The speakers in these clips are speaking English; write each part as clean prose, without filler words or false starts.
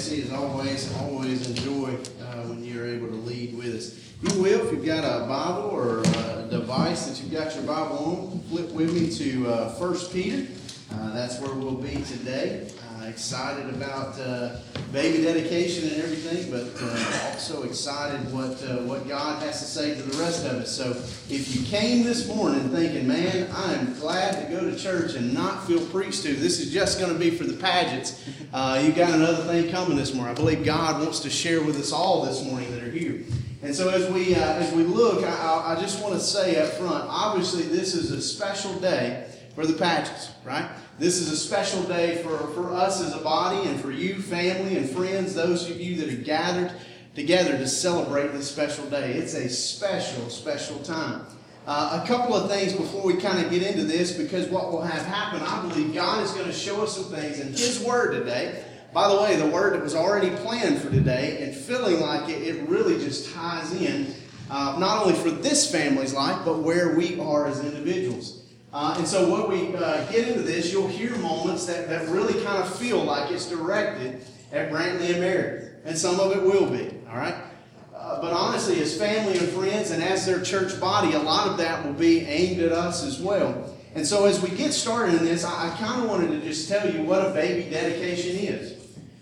Jesse. As always enjoy when you're able to lead with us. If you will, if you've got a Bible or a device that you've got your Bible on, flip with me to 1 Peter. That's where we'll be today. Excited about baby dedication and everything, but also excited what God has to say to the rest of us. So if you came this morning thinking, man, I am glad to go to church and not feel preached to, this is just going to be for the pageants, you got another thing coming this morning. I believe God wants to share with us all this morning that are here. And so as we look, I just want to say up front, obviously this is a special day for the pageants, right? This is a special day for us as a body and for you, family and friends, those of you that are gathered together to celebrate this special day. It's a special, special time. A couple of things before we kind of get into this, because what will have happen, I believe God is going to show us some things in His Word today. By the way, the Word that was already planned for today, and feeling like it really just ties in, not only for this family's life, but where we are as individuals. And so when we get into this, you'll hear moments that really kind of feel like it's directed at Brantley and Mary. And some of it will be, all right? But honestly, as family and friends and as their church body, a lot of that will be aimed at us as well. And so as we get started in this, I kind of wanted to just tell you what a baby dedication is.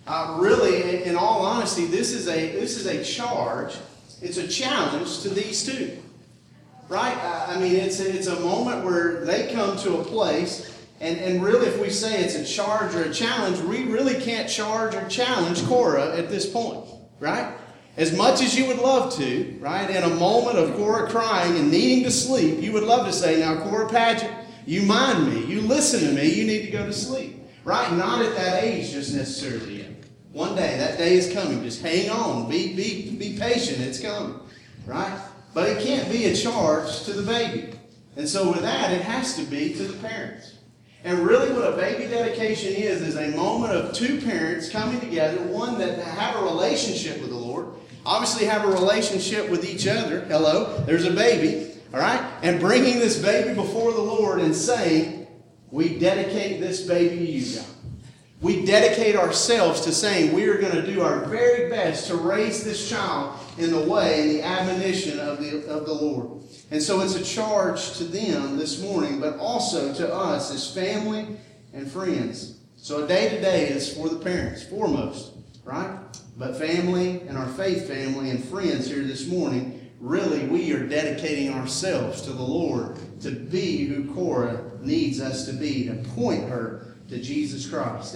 Really, in all honesty, this is a charge. It's a challenge to these two. Right? I mean, it's a moment where they come to a place, and really if we say it's a charge or a challenge, we really can't charge or challenge Cora at this point, right? As much as you would love to, right, in a moment of Cora crying and needing to sleep, you would love to say, now Cora Paget, you mind me, you listen to me, you need to go to sleep, right? Not at that age just necessarily yet. One day, that day is coming. Just hang on, be patient, it's coming, right? But it can't be a charge to the baby. And so with that, it has to be to the parents. And really what a baby dedication is a moment of two parents coming together, one that have a relationship with the Lord, obviously have a relationship with each other. Hello, there's a baby, all right? And bringing this baby before the Lord and saying, we dedicate this baby to you, God. We dedicate ourselves to saying we are going to do our very best to raise this child in the way and the admonition of the Lord. And so it's a charge to them this morning, but also to us as family and friends. So a day today is for the parents, foremost, right? But family and our faith family and friends here this morning, really we are dedicating ourselves to the Lord to be who Cora needs us to be, to point her to Jesus Christ.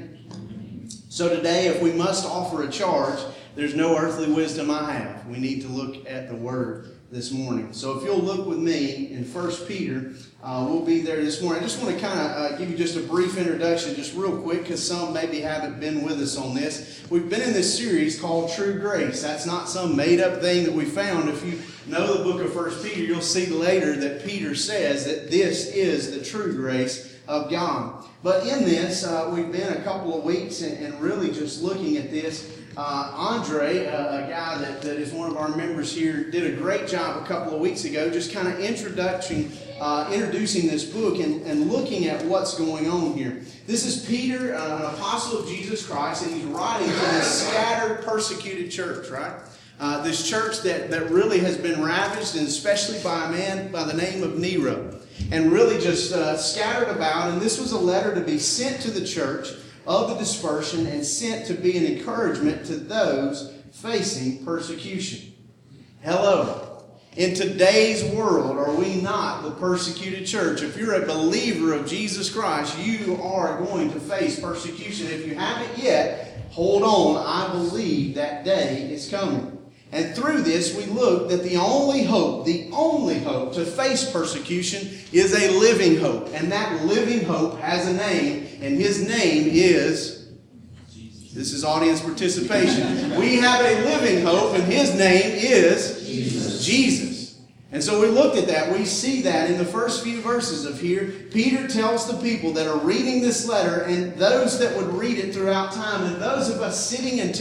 Amen? So today, if we must offer a charge, there's no earthly wisdom I have. We need to look at the Word this morning. So if you'll look with me in 1 Peter, we'll be there this morning. I just want to kind of give you just a brief introduction, just real quick, because some maybe haven't been with us on this. We've been in this series called True Grace. That's not some made-up thing that we found. If you know the book of 1 Peter, you'll see later that Peter says that this is the true grace of God. But in this, we've been a couple of weeks and really just looking at this. Andre, a guy that is one of our members here, did a great job a couple of weeks ago, just kind of introducing this book and looking at what's going on here. This is Peter, an apostle of Jesus Christ, and he's writing to this scattered, persecuted church, right? This church that really has been ravaged, and especially by a man by the name of Nero, and really just scattered about. And this was a letter to be sent to the church of the dispersion and sent to be an encouragement to those facing persecution. Hello. In today's world, are we not the persecuted church? If you're a believer of Jesus Christ, you are going to face persecution. If you haven't yet, hold on. I believe that day is coming. And through this, we look that the only hope to face persecution is a living hope. And that living hope has a name, and His name is Jesus. This is audience participation. We have a living hope, and His name is Jesus. And so we looked at that. We see that in the first few verses of here. Peter tells the people that are reading this letter, and those that would read it throughout time, and those of us sitting in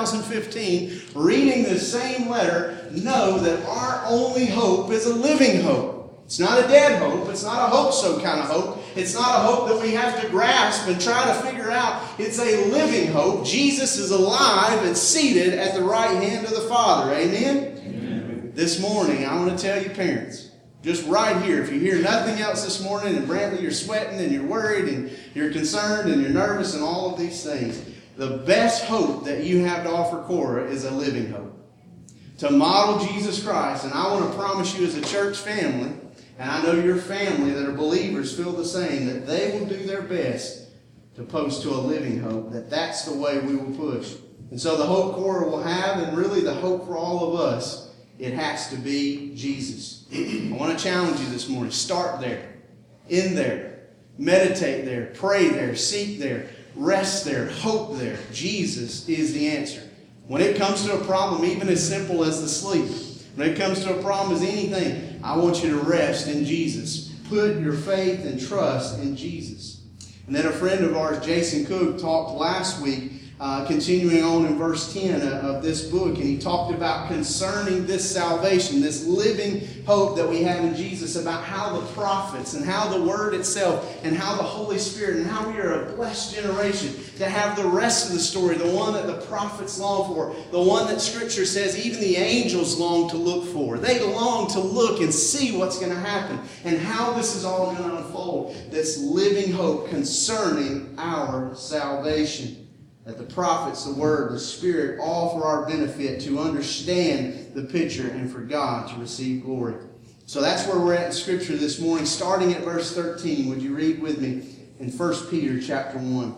2015 reading this same letter, know that our only hope is a living hope. It's not a dead hope. It's not a hope so kind of hope. It's not a hope that we have to grasp and try to figure out. It's a living hope. Jesus is alive and seated at the right hand of the Father. Amen? Amen. This morning, I want to tell you parents, just right here, if you hear nothing else this morning, and Brantley, you're sweating and you're worried and you're concerned and you're nervous and all of these things, the best hope that you have to offer Cora is a living hope. To model Jesus Christ. And I want to promise you as a church family, and I know your family that are believers feel the same, that they will do their best to post to a living hope, that's the way we will push. And so the hope Cora will have, and really the hope for all of us, it has to be Jesus. I want to challenge you this morning. Start there. In there. Meditate there. Pray there. Seek there. Rest there. Hope there. Jesus is the answer. When it comes to a problem, even as simple as the sleep, when it comes to a problem as anything, I want you to rest in Jesus. Put your faith and trust in Jesus. And then a friend of ours, Jason Cook, talked last week, continuing on in verse 10 of this book, and he talked about concerning this salvation, this living hope that we have in Jesus, about how the prophets and how the Word itself and how the Holy Spirit and how we are a blessed generation to have the rest of the story, the one that the prophets long for, the one that Scripture says even the angels long to look for. They long to look and see what's going to happen and how this is all going to unfold. This living hope concerning our salvation. That the prophets, the Word, the Spirit, all for our benefit to understand the picture and for God to receive glory. So that's where we're at in Scripture this morning. Starting at verse 13, would you read with me in 1 Peter chapter 1?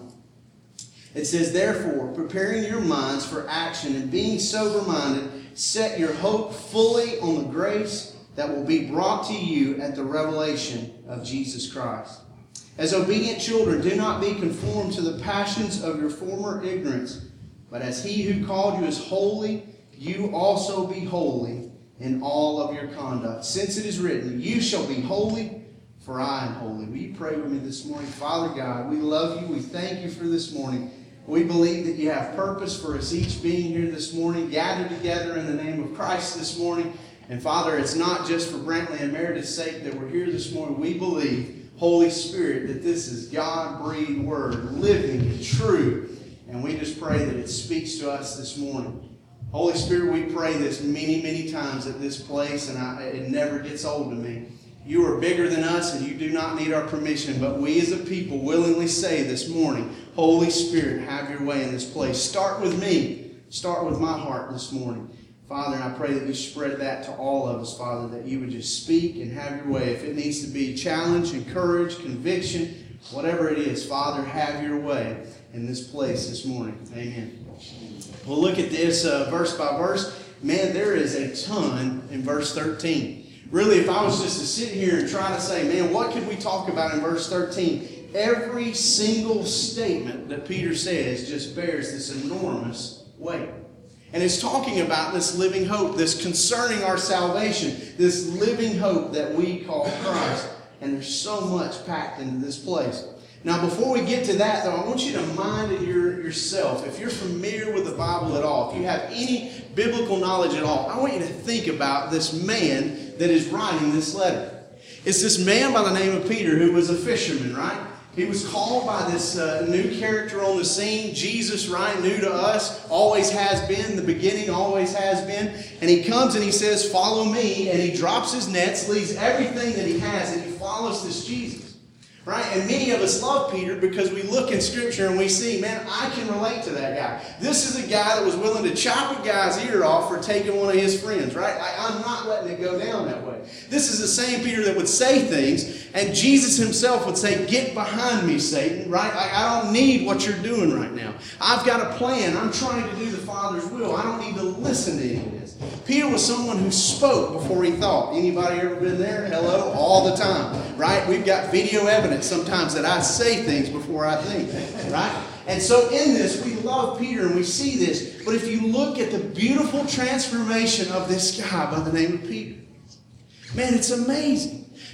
It says, "Therefore, preparing your minds for action and being sober-minded, set your hope fully on the grace that will be brought to you at the revelation of Jesus Christ. As obedient children, do not be conformed to the passions of your former ignorance, but as He who called you is holy, you also be holy in all of your conduct. Since it is written, you shall be holy, for I am holy." Will you pray with me this morning? Father God, we love you. We thank you for this morning. We believe that you have purpose for us each being here this morning, gathered together in the name of Christ this morning. And Father, it's not just for Brantley and Meredith's sake that we're here this morning. We believe, Holy Spirit, that this is God-breathed word, living and true. And we just pray that it speaks to us this morning. Holy Spirit, we pray this many, many times at this place, and it never gets old to me. You are bigger than us, and you do not need our permission. But we as a people willingly say this morning, Holy Spirit, have your way in this place. Start with me. Start with my heart this morning. Father, and I pray that you spread that to all of us, Father, that you would just speak and have your way. If it needs to be challenge, encourage, conviction, whatever it is, Father, have your way in this place this morning. Amen. We'll look at this verse by verse. Man, there is a ton in verse 13. Really, if I was just to sit here and try to say, man, what could we talk about in verse 13? Every single statement that Peter says just bears this enormous weight. And it's talking about this living hope, this concerning our salvation, this living hope that we call Christ. And there's so much packed into this place. Now, before we get to that, though, I want you to mind it yourself. If you're familiar with the Bible at all, if you have any biblical knowledge at all, I want you to think about this man that is writing this letter. It's this man by the name of Peter who was a fisherman, right? He was called by this new character on the scene, Jesus, right? New to us, always has been, the beginning always has been. And he comes and he says, "Follow me." And he drops his nets, leaves everything that he has, and he follows this Jesus. Right? And many of us love Peter because we look in Scripture and we see, man, I can relate to that guy. This is a guy that was willing to chop a guy's ear off for taking one of his friends, right? I'm not letting it go down that way. This is the same Peter that would say things, and Jesus himself would say, "Get behind me, Satan," right? I don't need what you're doing right now. I've got a plan. I'm trying to do the Father's will. I don't need to listen to any of this. Peter was someone who spoke before he thought. Anybody ever been there? Hello? All the time, right? We've got video evidence sometimes that I say things before I think, right? And so in this, we love Peter and we see this. But if you look at the beautiful transformation of this guy by the name of Peter, man, it's amazing.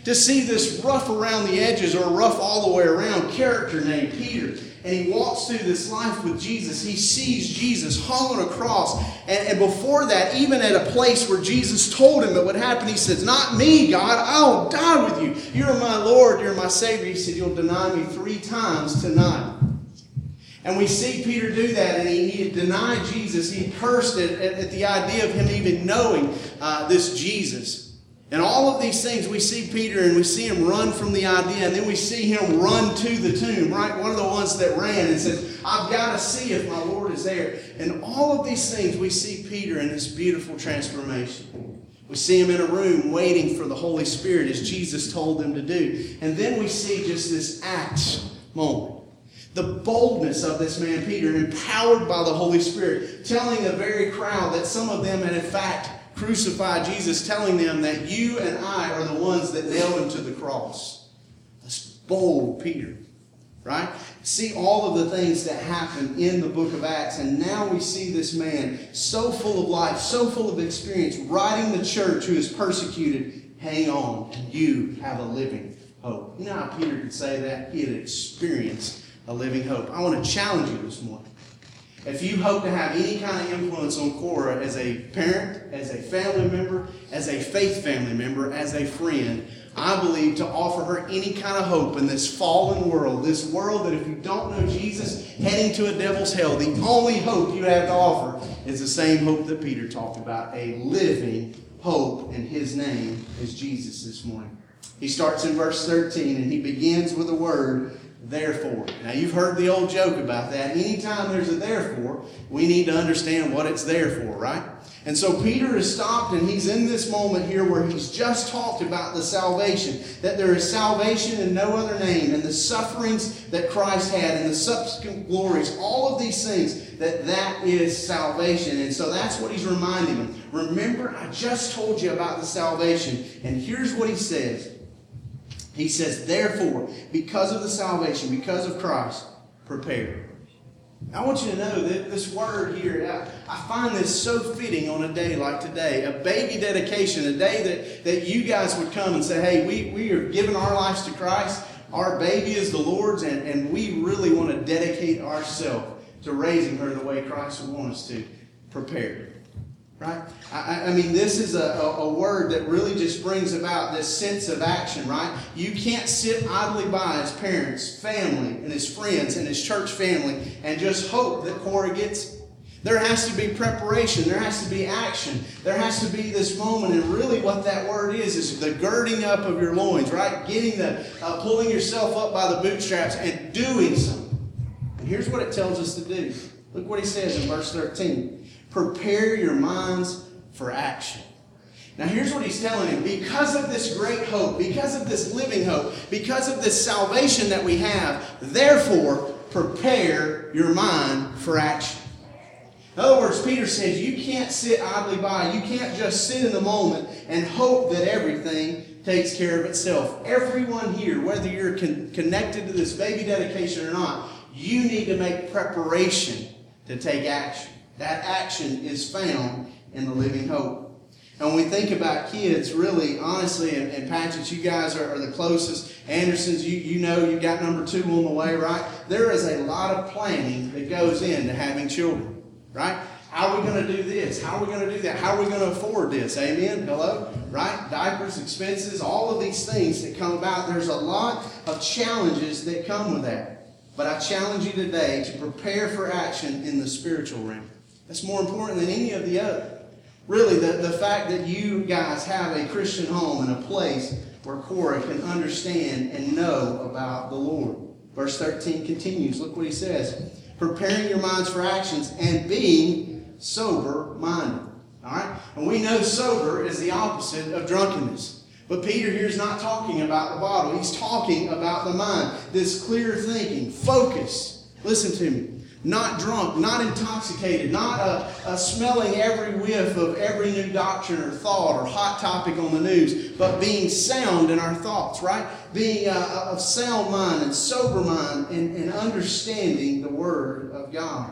To see this rough around the edges or rough all the way around character named Peter. And he walks through this life with Jesus. He sees Jesus hung on a cross. And before that, even at a place where Jesus told him it would happen, he says, "Not me, God. I'll die with you. You're my Lord. You're my Savior." He said, "You'll deny me 3 times tonight." And we see Peter do that, and he denied Jesus. He cursed at the idea of him even knowing this Jesus. And all of these things, we see Peter and we see him run from the idea, and then we see him run to the tomb, right? One of the ones that ran and said, "I've got to see if my Lord is there." And all of these things, we see Peter in this beautiful transformation. We see him in a room waiting for the Holy Spirit as Jesus told them to do. And then we see just this Acts moment. The boldness of this man, Peter, empowered by the Holy Spirit, telling a very crowd that some of them had in fact crucified Jesus, telling them that you and I are the ones that nailed him to the cross. That's bold Peter, right? See all of the things that happen in the book of Acts, and now we see this man so full of life, so full of experience, writing the church who is persecuted, "Hang on, you have a living hope." You know how Peter could say that? He had experienced a living hope. I want to challenge you this morning. If you hope to have any kind of influence on Cora as a parent, as a family member, as a faith family member, as a friend, I believe to offer her any kind of hope in this fallen world, this world that if you don't know Jesus, heading to a devil's hell, the only hope you have to offer is the same hope that Peter talked about, a living hope, and his name is Jesus this morning. He starts in verse 13 and he begins with the word, "Therefore." Now you've heard the old joke about that. Anytime there's a therefore, we need to understand what it's there for, right? And so Peter is stopped and he's in this moment here where he's just talked about the salvation, that there is salvation in no other name, and the sufferings that Christ had and the subsequent glories, all of these things, that is salvation. And so that's what he's reminding them. Remember, I just told you about the salvation. And here's what he says. He says, "Therefore, because of the salvation, because of Christ, prepare." I want you to know that this word here, I find this so fitting on a day like today, a baby dedication, a day that you guys would come and say, "Hey, we are giving our lives to Christ. Our baby is the Lord's, and we really want to dedicate ourselves to raising her the way Christ would want us to." Prepare. Right? I mean, this is a word that really just brings about this sense of action, right? You can't sit idly by as parents, family, and as friends, and as church family, and just hope that Cora gets it. There has to be preparation. There has to be action. There has to be this moment, and really what that word is the girding up of your loins, right? Getting pulling yourself up by the bootstraps and doing something. And here's what it tells us to do. Look what he says in verse 13. "Prepare your minds for action." Now here's what he's telling him. Because of this great hope, because of this living hope, because of this salvation that we have, therefore, prepare your mind for action. In other words, Peter says you can't sit idly by. You can't just sit in the moment and hope that everything takes care of itself. Everyone here, whether you're connected to this baby dedication or not, you need to make preparation to take action. That action is found in the living hope. And when we think about kids, really, honestly, and Patrick, you guys are the closest. Andersons, you know you got number 2 on the way, right? There is a lot of planning that goes into having children, right? How are we going to do this? How are we going to do that? How are we going to afford this? Amen? Hello? Right? Diapers, expenses, all of these things that come about. There's a lot of challenges that come with that. But I challenge you today to prepare for action in the spiritual realm. That's more important than any of the other. Really, the fact that you guys have a Christian home and a place where Cora can understand and know about the Lord. Verse 13 continues. Look what he says. "Preparing your minds for actions and being sober-minded." All right? And we know sober is the opposite of drunkenness. But Peter here is not talking about the bottle. He's talking about the mind. This clear thinking, focus. Listen to me. Not drunk, not intoxicated, not smelling every whiff of every new doctrine or thought or hot topic on the news, but being sound in our thoughts, right? Being of sound mind and sober mind and understanding the Word of God.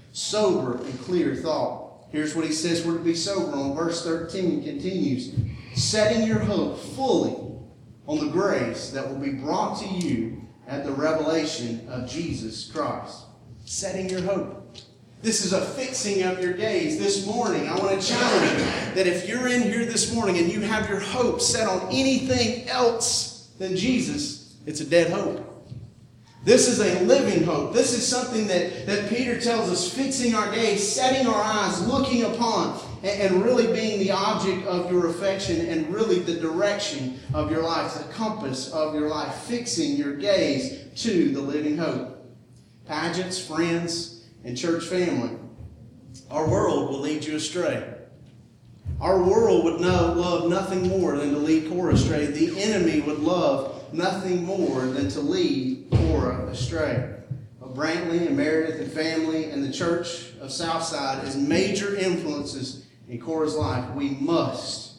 Sober and clear thought. Here's what he says we're to be sober on. Verse 13 continues. "Setting your hope fully on the grace that will be brought to you at the revelation of Jesus Christ. Setting your hope. This is a fixing of your gaze. This morning, I want to challenge you that if you're in here this morning and you have your hope set on anything else than Jesus, it's a dead hope. This is a living hope. This is something that Peter tells us, fixing our gaze, setting our eyes, looking upon, and really being the object of your affection and really the direction of your life, the compass of your life, fixing your gaze to the living hope. Pageants, friends, and church family, our world will lead you astray. Our world would love nothing more than to lead Cora astray. The enemy would love nothing more than to lead Cora astray. But Brantley and Meredith and family and the church of Southside as major influences in Cora's life, we must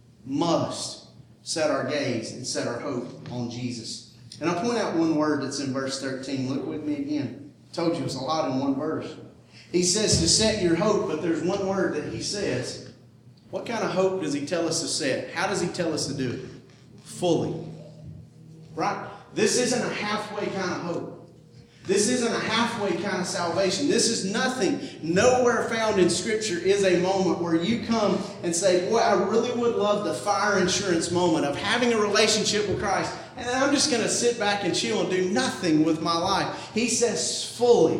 set our gaze and set our hope on Jesus. And I'll point out one word that's in verse 13. Look with me again. I told you it's a lot in one verse. He says to set your hope, but there's one word that he says. What kind of hope does he tell us to set? How does he tell us to do it? Fully. Right? This isn't a halfway kind of hope. This isn't a halfway kind of salvation. This is nothing. Nowhere found in Scripture is a moment where you come and say, boy, I really would love the fire insurance moment of having a relationship with Christ, and then I'm just going to sit back and chill and do nothing with my life. He says fully.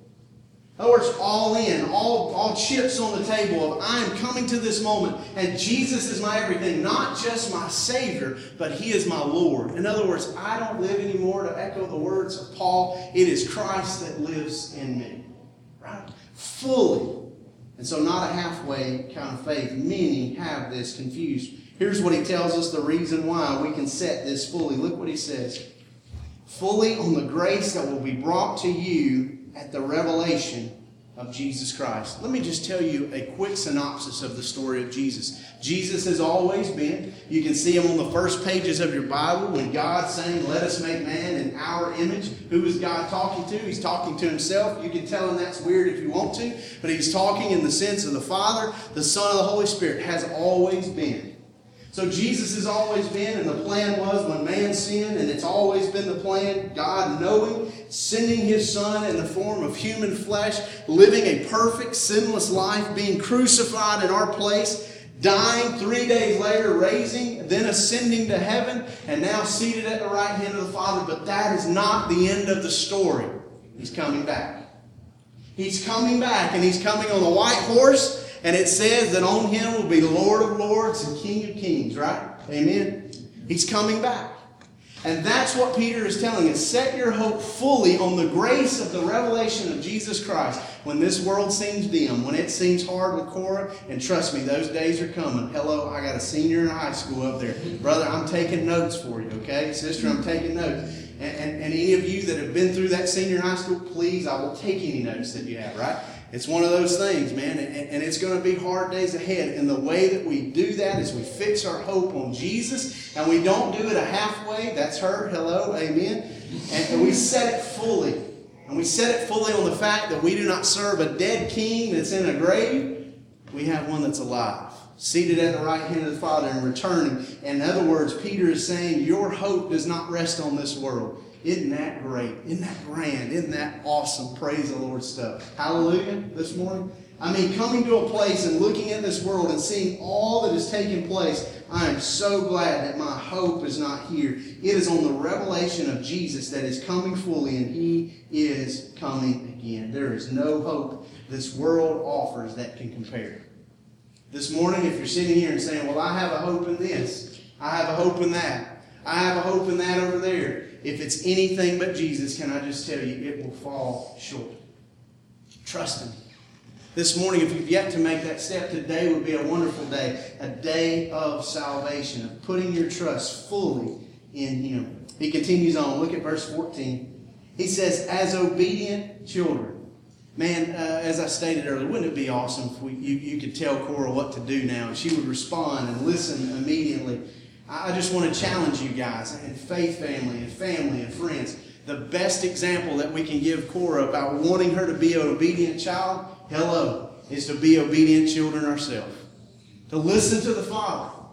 In other words, all in, all chips on the table of I am coming to this moment and Jesus is my everything, not just my Savior, but He is my Lord. In other words, I don't live anymore, to echo the words of Paul, it is Christ that lives in me. Right? Fully. And so not a halfway kind of faith. Many have this confused. Here's what he tells us the reason why we can set this fully. Look what he says. Fully on the grace that will be brought to you at the revelation of Jesus Christ. Let me just tell you a quick synopsis of the story of Jesus. Jesus has always been. You can see him on the first pages of your Bible when God's saying, let us make man in our image. Who is God talking to? He's talking to himself. You can tell him that's weird if you want to, but he's talking in the sense of the Father, the Son, and the Holy Spirit. Has always been. So Jesus has always been, and the plan was when man sinned, and it's always been the plan, God knowing, sending His Son in the form of human flesh, living a perfect, sinless life, being crucified in our place, dying 3 days later, raising, then ascending to heaven, and now seated at the right hand of the Father. But that is not the end of the story. He's coming back. He's coming back, and He's coming on a white horse. And it says that on Him will be Lord of Lords and King of Kings, right? Amen? He's coming back. And that's what Peter is telling us. Set your hope fully on the grace of the revelation of Jesus Christ. When this world seems dim, when it seems hard with Cora, and trust me, those days are coming. Hello, I got a senior in high school up there. Brother, I'm taking notes for you, okay? Sister, I'm taking notes. And any of you that have been through that senior high school, please, I will take any notes that you have, right? It's one of those things, man, and it's going to be hard days ahead. And the way that we do that is we fix our hope on Jesus, and we don't do it a halfway. That's her. Hello. Amen. And we set it fully. And we set it fully on the fact that we do not serve a dead king that's in a grave. We have one that's alive, seated at the right hand of the Father and returning. In other words, Peter is saying your hope does not rest on this world. Isn't that great? Isn't that grand? Isn't that awesome? Praise the Lord stuff. Hallelujah this morning. I mean, coming to a place and looking at this world and seeing all that is taking place, I am so glad that my hope is not here. It is on the revelation of Jesus that is coming fully, and He is coming again. There is no hope this world offers that can compare. This morning, if you're sitting here and saying, well, I have a hope in this, I have a hope in that, I have a hope in that over there, if it's anything but Jesus, can I just tell you, it will fall short. Trust Him. This morning, if you've yet to make that step, today would be a wonderful day. A day of salvation, of putting your trust fully in Him. He continues on. Look at verse 14. He says, as obedient children. Man, as I stated earlier, wouldn't it be awesome if you could tell Cora what to do now and she would respond and listen immediately? I just want to challenge you guys and faith family and friends. The best example that we can give Cora about wanting her to be an obedient child, is to be obedient children ourselves. To listen to the Father.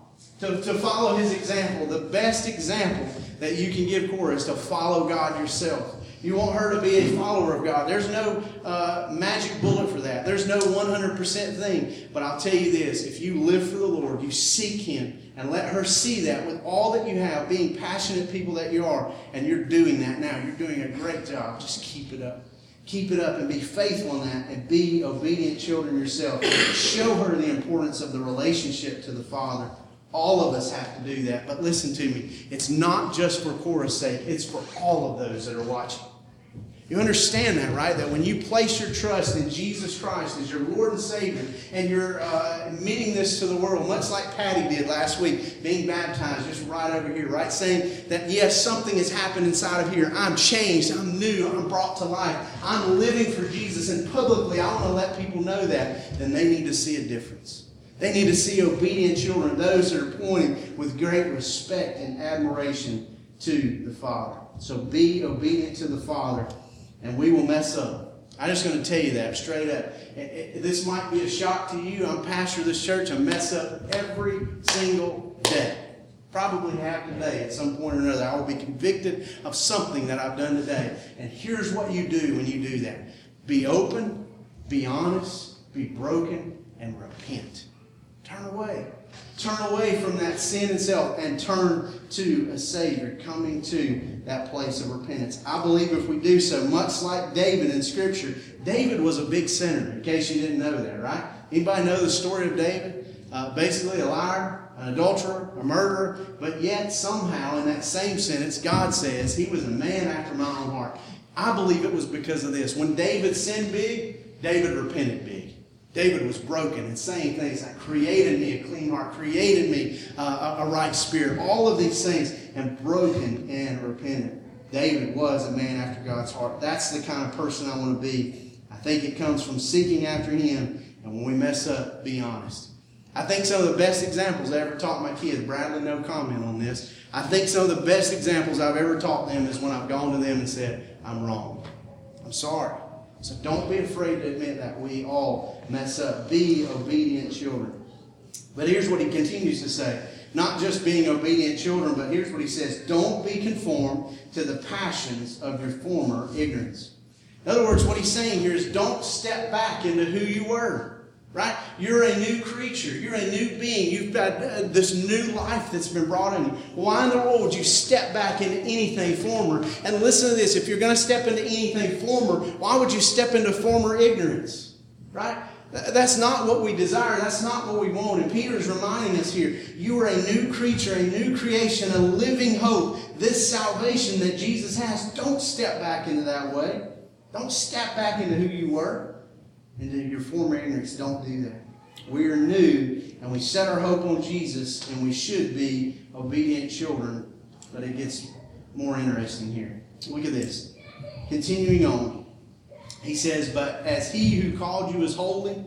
to follow his example. The best example that you can give Cora is to follow God yourself. You want her to be a follower of God. There's no magic bullet for that. There's no 100% thing. But I'll tell you this, if you live for the Lord, you seek him, and let her see that with all that you have, being passionate people that you are, and you're doing that now. You're doing a great job. Just keep it up. Keep it up and be faithful in that, and be obedient children yourself. Show her the importance of the relationship to the Father. All of us have to do that. But listen to me. It's not just for Cora's sake. It's for all of those that are watching. You understand that, right? That when you place your trust in Jesus Christ as your Lord and Savior, and you're admitting this to the world, much like Patty did last week, being baptized just right over here, right? Saying that, yes, something has happened inside of here. I'm changed. I'm new. I'm brought to life. I'm living for Jesus. And publicly, I want to let people know that. Then they need to see a difference. They need to see obedient children, those that are pointing with great respect and admiration to the Father. So be obedient to the Father, and we will mess up. I'm just going to tell you that straight up. This might be a shock to you. I'm pastor of this church. I mess up every single day. Probably have today at some point or another. I will be convicted of something that I've done today. And here's what you do when you do that. Be open, be honest, be broken, and repent. Turn away. Turn away from that sin and self and turn to a Savior, coming to that place of repentance. I believe if we do so, much like David in Scripture, David was a big sinner, in case you didn't know that, right? Anybody know the story of David? Basically a liar, an adulterer, a murderer, but yet somehow in that same sentence, God says he was a man after my own heart. I believe it was because of this. When David sinned big, David repented big. David was broken and saying things like, created me a clean heart, created me a right spirit, all of these things, and broken and repentant. David was a man after God's heart. That's the kind of person I want to be. I think it comes from seeking after him, and when we mess up, be honest. I think some of the best examples I ever taught my kids, Bradley, no comment on this. I think some of the best examples I've ever taught them is when I've gone to them and said, I'm wrong. I'm sorry. So don't be afraid to admit that. We all mess up. Be obedient children. But here's what he continues to say. Not just being obedient children, but here's what he says. Don't be conformed to the passions of your former ignorance. In other words, what he's saying here is don't step back into who you were. Right? You're a new creature. You're a new being. You've got this new life that's been brought in you. Why in the world would you step back into anything former? And listen to this. If you're going to step into anything former, why would you step into former ignorance? Right? That's not what we desire. That's not what we want. And Peter's reminding us here. You are a new creature, a new creation, a living hope. This salvation that Jesus has. Don't step back into that way. Don't step back into who you were. Into your former ignorance. Don't do that. We are new, and we set our hope on Jesus, and we should be obedient children. But it gets more interesting here. Look at this. Continuing on. He says, but as he who called you is holy,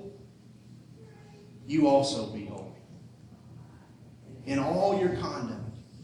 you also be holy. In all your conduct.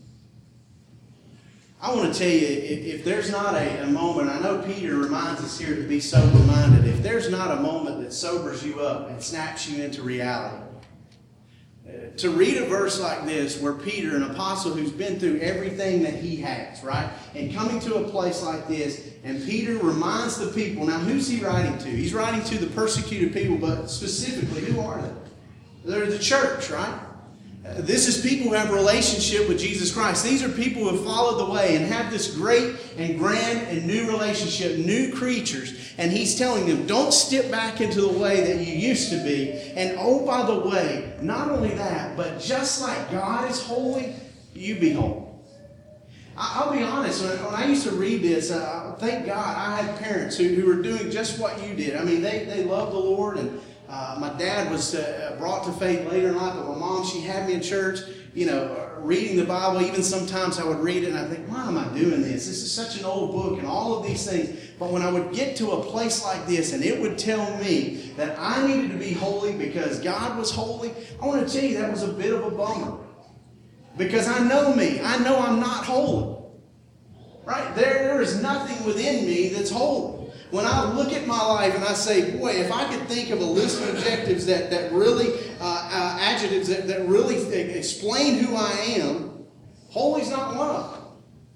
I want to tell you, if there's not a moment, I know Peter reminds us here to be sober-minded. If there's not a moment that sobers you up and snaps you into reality, to read a verse like this where Peter, an apostle who's been through everything that he has, right? And coming to a place like this, and Peter reminds the people, now who's he writing to? He's writing to the persecuted people, but specifically, who are they? They're the church, right? This is people who have a relationship with Jesus Christ. These are people who have followed the way and have this great and grand and new relationship, new creatures. And he's telling them, don't step back into the way that you used to be. And oh, by the way, not only that, but just like God is holy, you be holy. I'll be honest, when I used to read this, thank God I had parents who were doing just what you did. I mean, they loved the Lord, and my dad was brought to faith later in life, but my mom, she had me in church, reading the Bible. Even sometimes I would read it and I think, why am I doing this? This is such an old book and all of these things. But when I would get to a place like this and it would tell me that I needed to be holy because God was holy, I want to tell you that was a bit of a bummer. Because I know me. I know I'm not holy. Right? There is nothing within me that's holy. When I look at my life and I say, boy, if I could think of a list of adjectives that really, adjectives that really explain who I am, holy's not one of them.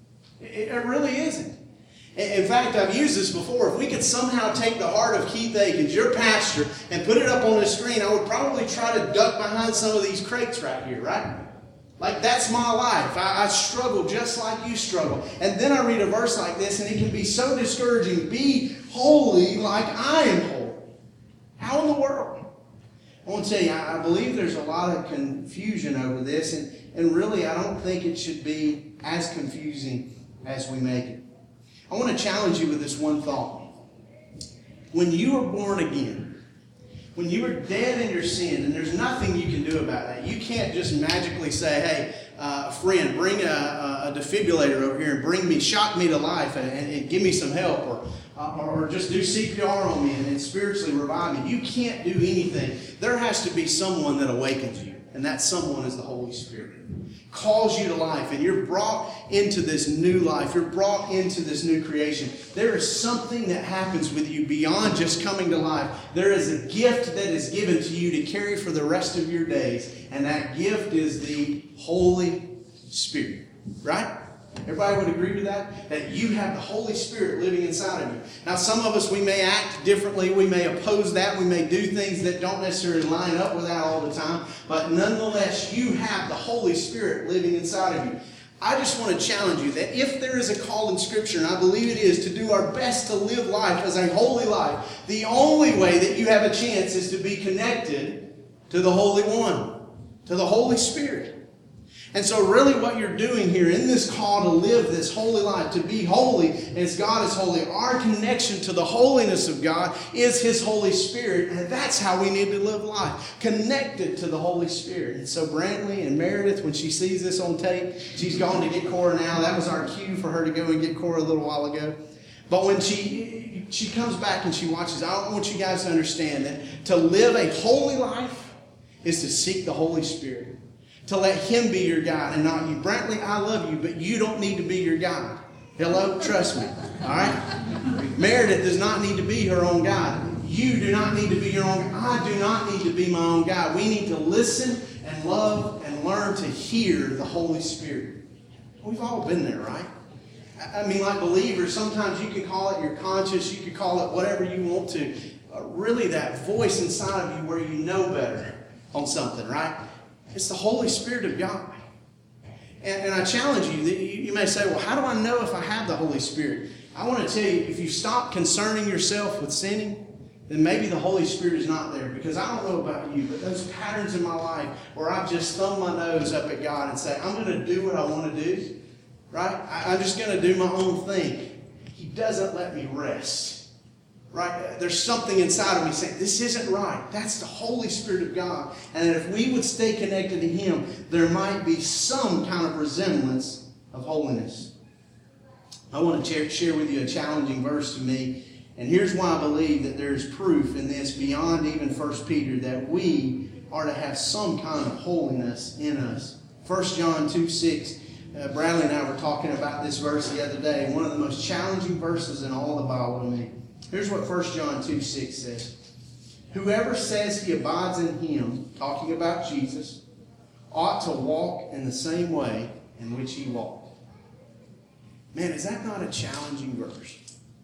It really isn't. In fact, I've used this before. If we could somehow take the heart of Keith Akins, your pastor, and put it up on the screen, I would probably try to duck behind some of these crates right here, right? Like, that's my life. I struggle just like you struggle. And then I read a verse like this, and it can be so discouraging. Be holy like I am holy. How in the world? I want to tell you, I believe there's a lot of confusion over this, and really I don't think it should be as confusing as we make it. I want to challenge you with this one thought. When you were born again, when you were dead in your sin, and there's nothing you can do about that. You can't just magically say, hey, friend, bring a defibrillator over here and shock me to life and give me some help, or just do CPR on me and spiritually revive me. You can't do anything. There has to be someone that awakens you, and that someone is the Holy Spirit. Calls you to life, and you're brought into this new life. You're brought into this new creation. There is something that happens with you beyond just coming to life. There is a gift that is given to you to carry for the rest of your days, and that gift is the Holy Spirit. Right? Everybody would agree with that? That you have the Holy Spirit living inside of you. Now, some of us, we may act differently. We may oppose that. We may do things that don't necessarily line up with that all the time. But nonetheless, you have the Holy Spirit living inside of you. I just want to challenge you that if there is a call in Scripture, and I believe it is, to do our best to live life as a holy life, the only way that you have a chance is to be connected to the Holy One, to the Holy Spirit. And so really what you're doing here in this call to live this holy life, to be holy as God is holy, our connection to the holiness of God is His Holy Spirit. And that's how we need to live life, connected to the Holy Spirit. And so Brantley and Meredith, when she sees this on tape, she's gone to get Cora now. That was our cue for her to go and get Cora a little while ago. But when she comes back and she watches, I want you guys to understand that to live a holy life is to seek the Holy Spirit. To let Him be your guide and not you. Brantley, I love you, but you don't need to be your guide. Hello? Trust me. All right? Meredith does not need to be her own guide. You do not need to be your own guide. I do not need to be my own guide. We need to listen and love and learn to hear the Holy Spirit. We've all been there, right? I mean, like believers, sometimes you can call it your conscience. You can call it whatever you want to. Really, that voice inside of you where you know better on something, right? It's the Holy Spirit of God. And I challenge you, you may say, well, how do I know if I have the Holy Spirit? I want to tell you, if you stop concerning yourself with sinning, then maybe the Holy Spirit is not there. Because I don't know about you, but those patterns in my life where I've just thumb my nose up at God and say, I'm going to do what I want to do, right? I'm just going to do my own thing. He doesn't let me rest. Right? There's something inside of me saying, this isn't right. That's the Holy Spirit of God. And if we would stay connected to Him, there might be some kind of resemblance of holiness. I want to share with you a challenging verse to me. And here's why I believe that there's proof in this beyond even 1 Peter that we are to have some kind of holiness in us. 1 John 2:6. Bradley and I were talking about this verse the other day. One of the most challenging verses in all the Bible to me. Here's what 1 John 2:6 says. Whoever says he abides in Him, talking about Jesus, ought to walk in the same way in which He walked. Man, is that not a challenging verse?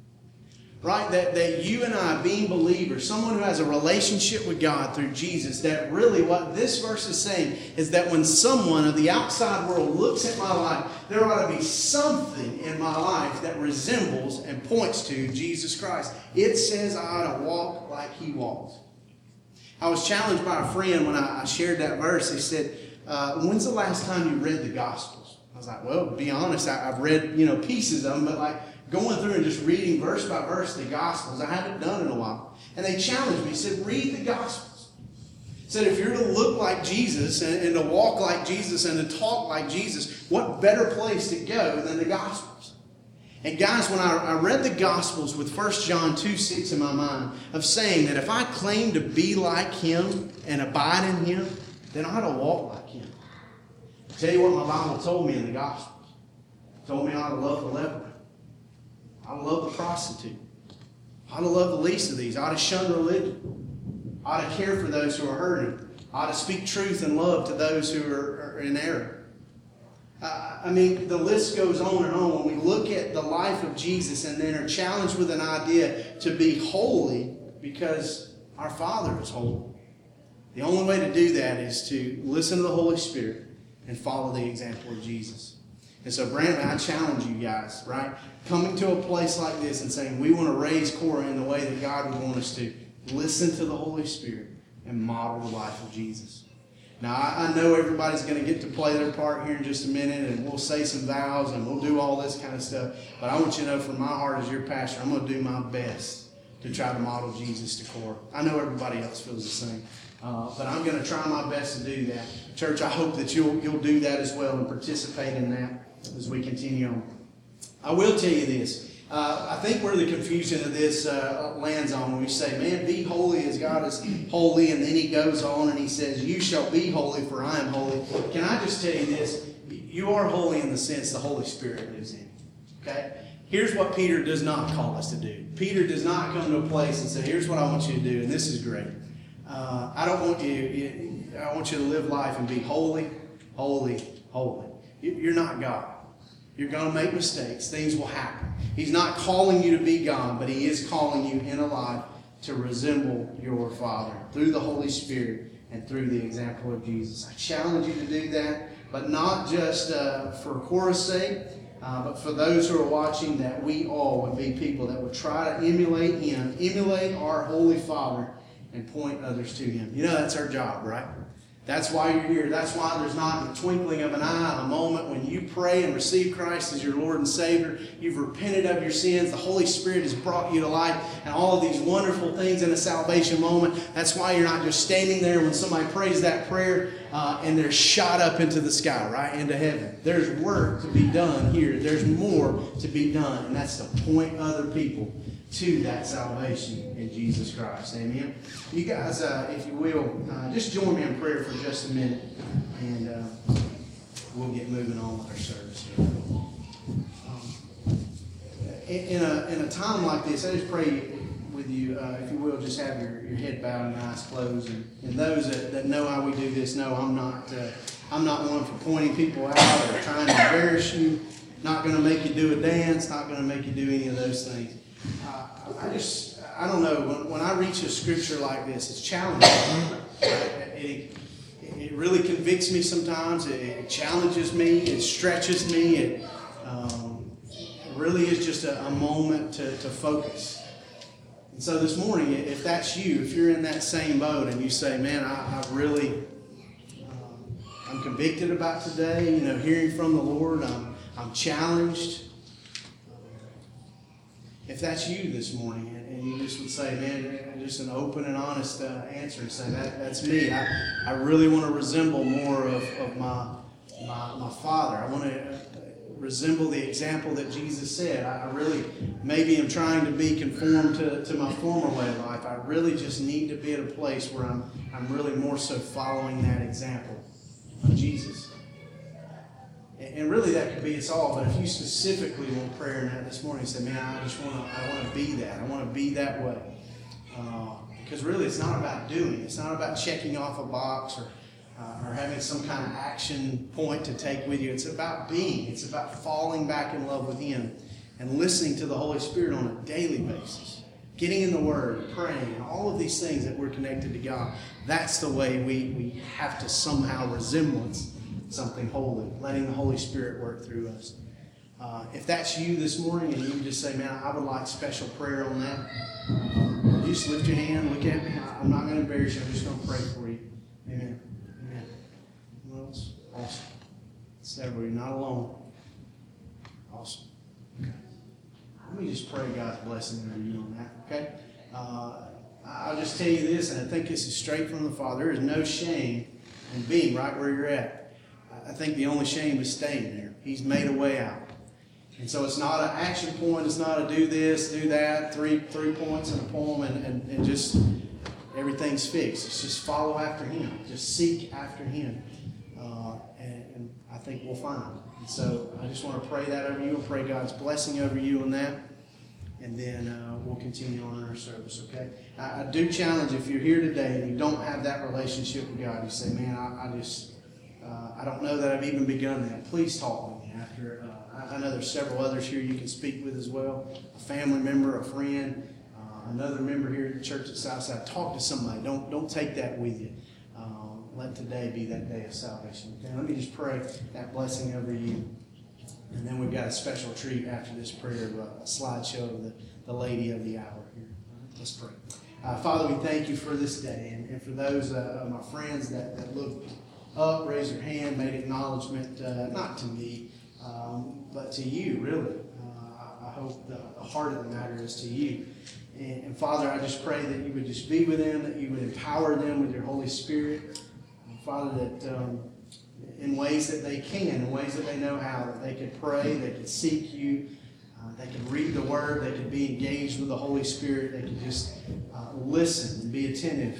Right? That you and I, being believers, someone who has a relationship with God through Jesus, that really what this verse is saying is that when someone of the outside world looks at my life, there ought to be something in my life that resembles and points to Jesus Christ. It says I ought to walk like He walked. I was challenged by a friend when I shared that verse. He said, when's the last time you read the Gospels? I was like, well, to be honest, I've read pieces of them, but like going through and just reading verse by verse the Gospels, I haven't done in a while. And they challenged me. He said, read the Gospels. He said, if you're to look like Jesus and to walk like Jesus and to talk like Jesus, what better place to go than the Gospels? And guys, when I read the Gospels with 1 John 2:6 in my mind of saying that if I claim to be like Him and abide in Him, then I ought to walk like Him. I'll tell you what my Bible told me in the Gospels. It told me I ought to love the leper. I love the prostitute. I ought to love the least of these. I ought to shun religion. I ought to care for those who are hurting. I ought to speak truth and love to those who are in error. I mean, the list goes on and on. When we look at the life of Jesus and then are challenged with an idea to be holy because our Father is holy. The only way to do that is to listen to the Holy Spirit and follow the example of Jesus. And so, Brandon, I challenge you guys, right? Coming to a place like this and saying, we want to raise Cora in the way that God would want us to. Listen to the Holy Spirit and model the life of Jesus. Now, I know everybody's going to get to play their part here in just a minute, and we'll say some vows, and we'll do all this kind of stuff. But I want you to know from my heart as your pastor, I'm going to do my best to try to model Jesus to Cora. I know everybody else feels the same. But I'm going to try my best to do that. Church, I hope that you'll do that as well and participate in that as we continue on. I will tell you this. I think where the confusion of this lands on when we say, man, be holy as God is holy, and then he goes on and he says, you shall be holy for I am holy. Can I just tell you this? You are holy in the sense the Holy Spirit lives in you. Okay? Here's what Peter does not call us to do. Peter does not come to a place and say, here's what I want you to do, and this is great. I want you to live life and be holy, holy, holy. You're not God. You're going to make mistakes. Things will happen. He's not calling you to be God, but he is calling you in a life to resemble your Father through the Holy Spirit and through the example of Jesus. I challenge you to do that, but not just for Cora's sake, but for those who are watching, that we all would be people that would try to emulate him, emulate our Holy Father, and point others to him. You know, that's our job, right? That's why you're here. That's why there's not a twinkling of an eye, a moment when you pray and receive Christ as your Lord and Savior. You've repented of your sins. The Holy Spirit has brought you to life, and all of these wonderful things in a salvation moment. That's why you're not just standing there when somebody prays that prayer and they're shot up into the sky, right, into heaven. There's work to be done here. There's more to be done, and that's to point other people to that salvation in Jesus Christ. Amen. You guys, if you will, just join me in prayer for just a minute, and we'll get moving on with our service here. In a time like this, I just pray with you, if you will, just have your head bowed and eyes closed. And those that know how we do this know I'm not one for pointing people out or trying to embarrass you. Not going to make you do a dance. Not going to make you do any of those things. I don't know, when I reach a scripture like this, it's challenging. It really convicts me sometimes. It challenges me. It stretches me. It really is just a moment to focus. And so this morning, if that's you, if you're in that same boat and you say, man, I'm convicted about today, hearing from the Lord, I'm challenged. If that's you this morning, and you just would say, man, just an open and honest answer and say, that's me. I really want to resemble more of my Father. I want to resemble the example that Jesus said. I really maybe am trying to be conformed to my former way of life. I really just need to be at a place where I'm really more so following that example of Jesus. And really that could be us all, but if you specifically want prayer in that this morning, say, man, I want to be that. I want to be that way. Because really it's not about doing. It's not about checking off a box or having some kind of action point to take with you. It's about being. It's about falling back in love with him and listening to the Holy Spirit on a daily basis. Getting in the Word, praying, all of these things that we're connected to God. That's the way we have to somehow resemblance something holy, letting the Holy Spirit work through us. If that's you this morning and you just say, man, I would like special prayer on that, you just lift your hand, look at me. I'm not going to embarrass you. I'm just going to pray for you. Amen. Amen. Anyone else? Awesome. Several, you're not alone. Awesome. Okay. Let me just pray God's blessing over you on that, okay? I'll just tell you this, and I think this is straight from the Father. There is no shame in being right where you're at. I think the only shame is staying there. He's made a way out. And so it's not an action point. It's not a do this, do that, three points in a poem, and just everything's fixed. It's just follow after him. Just seek after him. And I think we'll find him. And so I just want to pray that over you. I'll pray God's blessing over you on that. and then we'll continue on in our service, okay? I do challenge, if you're here today and you don't have that relationship with God, you say, man, I don't know that I've even begun that. Please talk with me after. I know there's several others here you can speak with as well. A family member, a friend, another member here at the church at Southside. Talk to somebody. Don't take that with you. Let today be that day of salvation. Okay, let me just pray that blessing over you. And then we've got a special treat after this prayer, a slideshow of the lady of the hour here. Let's pray. Father, we thank you for this day. And for those of my friends that looked up, raised their hand, made acknowledgement, not to me, but to you, really. I hope the heart of the matter is to you. And Father, I just pray that you would just be with them, that you would empower them with your Holy Spirit. And Father, that in ways that they can, in ways that they know how, that they could pray, they could seek you, they could read the Word, they could be engaged with the Holy Spirit, they could just listen and be attentive.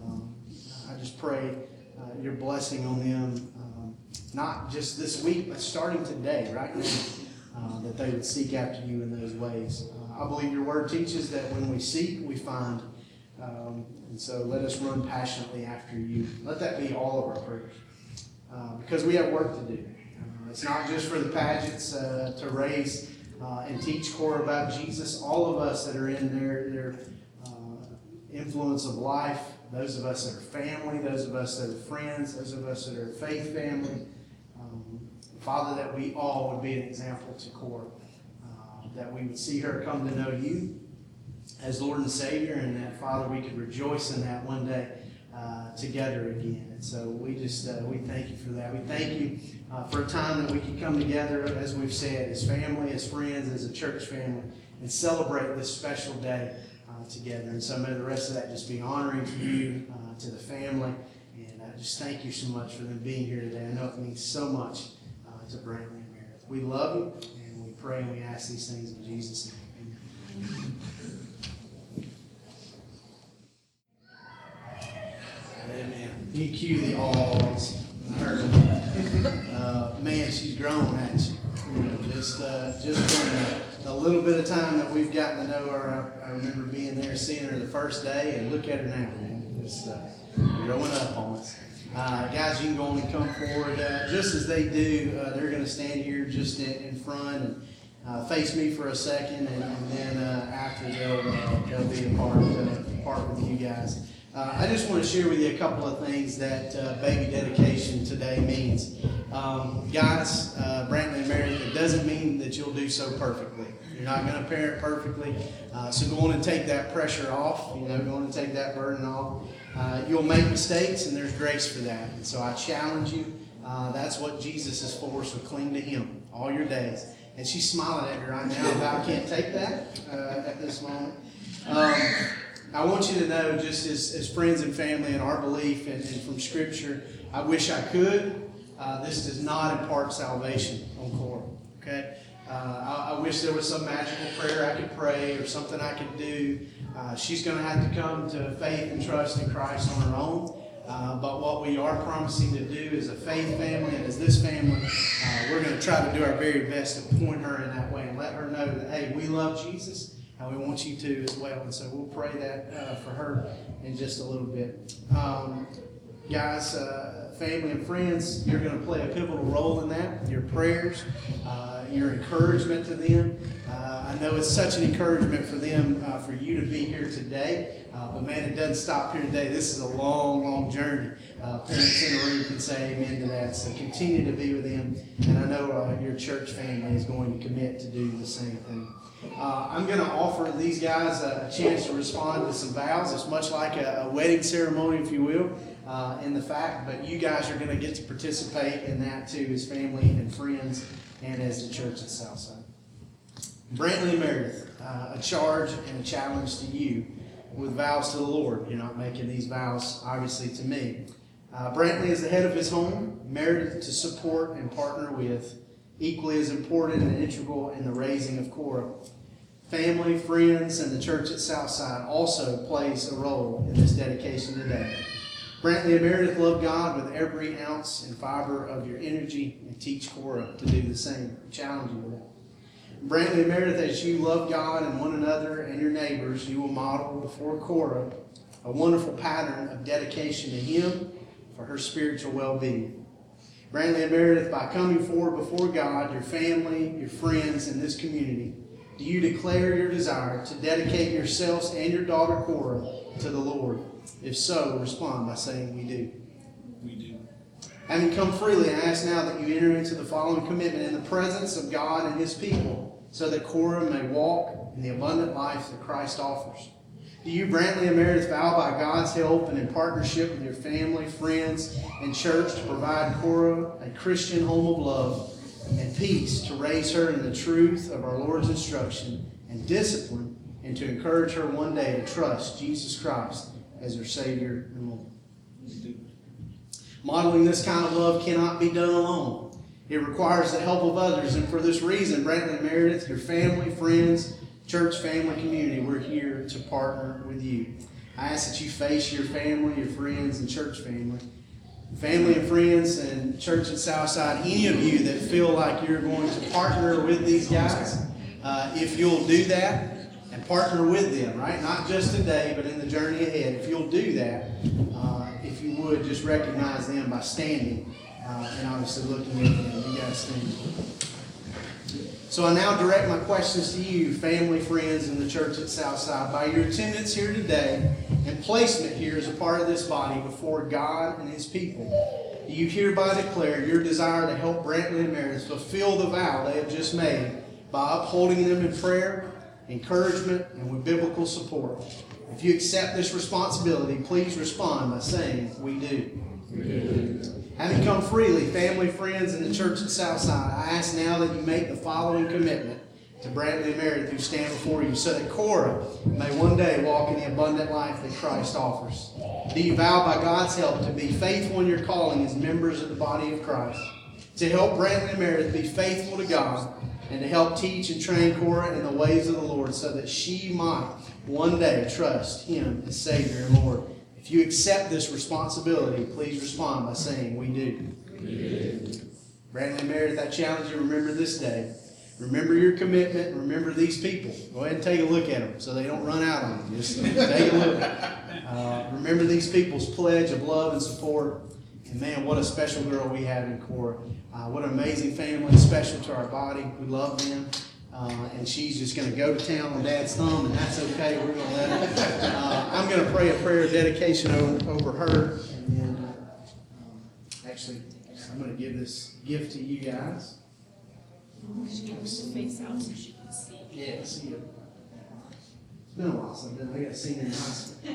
I just pray your blessing on them, not just this week, but starting today, right now, that they would seek after you in those ways. I believe your word teaches that when we seek, we find. And so let us run passionately after you. Let that be all of our prayers. Because we have work to do. It's not just for the pageants to raise and teach Cora about Jesus. All of us that are in their influence of life, those of us that are family, those of us that are friends, those of us that are faith family, Father, that we all would be an example to Cora. That we would see her come to know you as Lord and Savior, and that, Father, we could rejoice in that one day together again. And so we thank you for that. We thank you for a time that we could come together, as we've said, as family, as friends, as a church family, and celebrate this special day together. And so may the rest of that just be honoring to you, to the family, and I just thank you so much for them being here today. I know it means so much to Brantley and Meredith. We love you, and we pray and we ask these things in Jesus' name. Amen. Amen. You cue the alls. Man, she's grown, hasn't she? You know, just from a little bit of time that we've gotten to know her. I remember being there, seeing her the first day, and look at her now, man. Just growing up on us. Guys, you can go on and come forward. Just as they do, they're going to stand here just in front and face me for a second, and then after they'll be a part with you guys. I just want to share with you a couple of things that baby dedication today means. Guys, Brantley and Meredith, it doesn't mean that you'll do so perfectly. You're not going to parent perfectly. So go on and take that pressure off. Go on and take that burden off. You'll make mistakes, and there's grace for that. And so I challenge you. That's what Jesus is for, so cling to Him all your days. And she's smiling at me right now about I can't take that at this moment. I want you to know, just as friends and family and our belief and from Scripture, I wish I could. This does not impart salvation on Cora. Okay? I wish there was some magical prayer I could pray or something I could do. She's going to have to come to faith and trust in Christ on her own. But what we are promising to do as a faith family and as this family, we're going to try to do our very best to point her in that way and let her know that, hey, we love Jesus. And we want you to as well. And so we'll pray that for her in just a little bit. Guys, family and friends, you're going to play a pivotal role in that. Your prayers, your encouragement to them. I know it's such an encouragement for them, for you to be here today. But man, it doesn't stop here today. This is a long, long journey. Parents in the room can say amen to that. So continue to be with them. And I know your church family is going to commit to do the same thing. I'm going to offer these guys a chance to respond to some vows. It's much like a wedding ceremony, if you will, in the fact, but you guys are going to get to participate in that too as family and friends and as the church at Southside. Brantley and Meredith, a charge and a challenge to you with vows to the Lord. You're not making these vows, obviously, to me. Brantley is the head of his home, Meredith to support and partner with, equally as important and integral in the raising of Cora. Family, friends, and the church at Southside also plays a role in this dedication today. Brantley and Meredith love God with every ounce and fiber of your energy and teach Cora to do the same. I challenge you with that. Brantley and Meredith, as you love God and one another and your neighbors, you will model before Cora a wonderful pattern of dedication to Him for her spiritual well-being. Brantley and Meredith, by coming forward before God, your family, your friends, and this community, do you declare your desire to dedicate yourselves and your daughter Cora to the Lord? If so, respond by saying, we do. We do. Having come freely, I ask now that you enter into the following commitment in the presence of God and His people, so that Cora may walk in the abundant life that Christ offers. Do you, Brantley and Meredith, vow by God's help and in partnership with your family, friends, and church to provide Cora a Christian home of love and peace, to raise her in the truth of our Lord's instruction and discipline, and to encourage her one day to trust Jesus Christ as her Savior and Lord? We do. Modeling this kind of love cannot be done alone. It requires the help of others, and for this reason, Brantley and Meredith, your family, friends, church, family, community, we're here to partner with you. I ask that you face your family, your friends, and church family. Family and friends and church at Southside, any of you that feel like you're going to partner with these guys, if you'll do that and partner with them, right? Not just today, but in the journey ahead. If you'll do that, if you would, just recognize them by standing and obviously looking at them. You guys stand. So I now direct my questions to you, family, friends, and the church at Southside. By your attendance here today and placement here as a part of this body before God and His people, do you hereby declare your desire to help Brantley and Meredith fulfill the vow they have just made by upholding them in prayer, encouragement, and with biblical support? If you accept this responsibility, please respond by saying, we do. We do. Having come freely, family, friends, and the church at Southside, I ask now that you make the following commitment to Brantley and Meredith who stand before you, so that Cora may one day walk in the abundant life that Christ offers. Do you vow by God's help to be faithful in your calling as members of the body of Christ, to help Brantley and Meredith be faithful to God, and to help teach and train Cora in the ways of the Lord, so that she might one day trust Him as Savior and Lord? If you accept this responsibility, please respond by saying, we do. We do. Brantley and Meredith, I challenge you to remember this day. Remember your commitment. Remember these people. Go ahead and take a look at them so they don't run out on you. Just take a look. Remember these people's pledge of love and support. And man, what a special girl we have in Cora. What an amazing family, special to our body. We love them. And she's just going to go to town on Dad's thumb, and that's okay. We're going to let her. I'm going to pray a prayer of dedication over her. And then, actually, I'm going to give this gift to you guys. Face out so she can see. Yeah, see you. It's been a while since I've been. I got seen her in high school.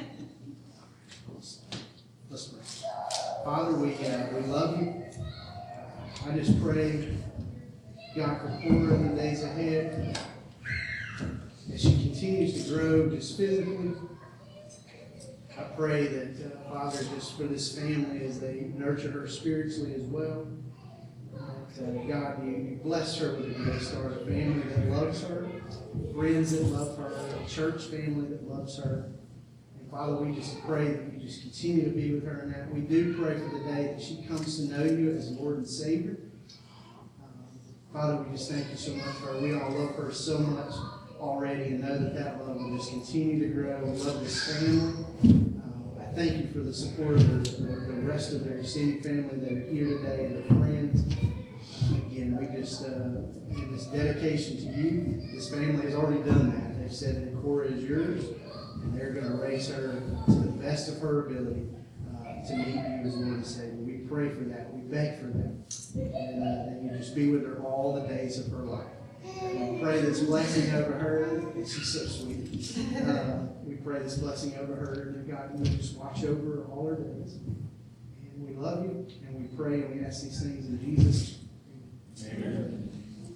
Let's pray. Father, we love you. I just pray, God, for Cora in the days ahead, as she continues to grow just physically. I pray that, Father, just for this family as they nurture her spiritually as well. God, you bless her with a great start, a family that loves her, friends that love her, a church family that loves her. And Father, we just pray that you just continue to be with her in that. We do pray for the day that she comes to know you as Lord and Savior. Father, we just thank you so much for her. We all love her so much already, and know that that love will just continue to grow. We love this family. I thank you for the support of the rest of their extended family that are here today, and their friends. Again, we just, in this dedication to you, this family has already done that. They've said that Cora is yours, and they're going to raise her to the best of her ability to meet you as Lord and Savior. We pray for that. We beg for that. And that you just be with her all the days of her life. We pray this blessing over her. She's so sweet. We pray this blessing over her, that God will just watch over her all her days. And we love you, and we pray and we ask these things in Jesus' name. Amen.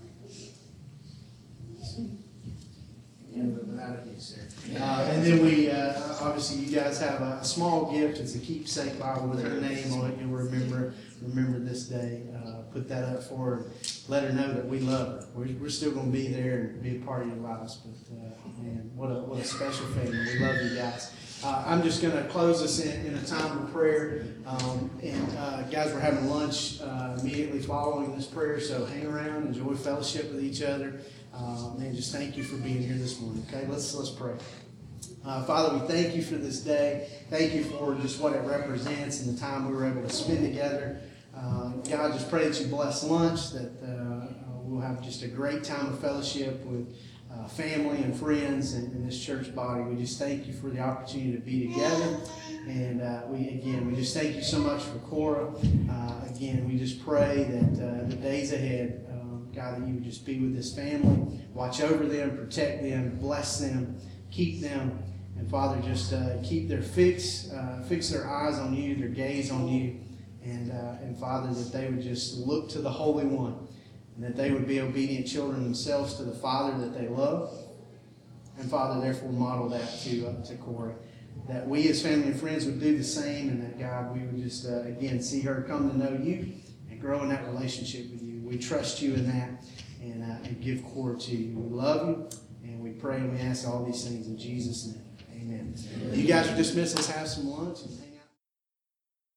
And then we, obviously, you guys have a small gift. It's a keepsake Bible with her name on it. You'll remember this day. Put that up for her. Let her know that we love her. We're still going to be there and be a part of your lives. But man, what a special family. We love you guys. I'm just going to close this in a time of prayer. Guys, we're having lunch immediately following this prayer, so hang around, enjoy fellowship with each other. Man, just thank you for being here this morning. Okay, let's pray. Father, we thank you for this day. Thank you for just what it represents and the time we were able to spend together. God, just pray that you bless lunch, that we'll have just a great time of fellowship with family and friends in this church body. We just thank you for the opportunity to be together. And we just thank you so much for Cora. Again, we just pray that the days ahead, God, that you would just be with this family, watch over them, protect them, bless them, keep them. And Father, just keep their fix their eyes on you, their gaze on you. And Father, that they would just look to the Holy One. And that they would be obedient children themselves to the Father that they love. And Father, therefore, model that to Cora. That we as family and friends would do the same. And that, God, we would just, again, see her come to know you and grow in that relationship with you. We trust you in that and give Cora to you. We love you. And we pray and we ask all these things in Jesus' name. Amen. You guys are dismissed. Let's have some lunch.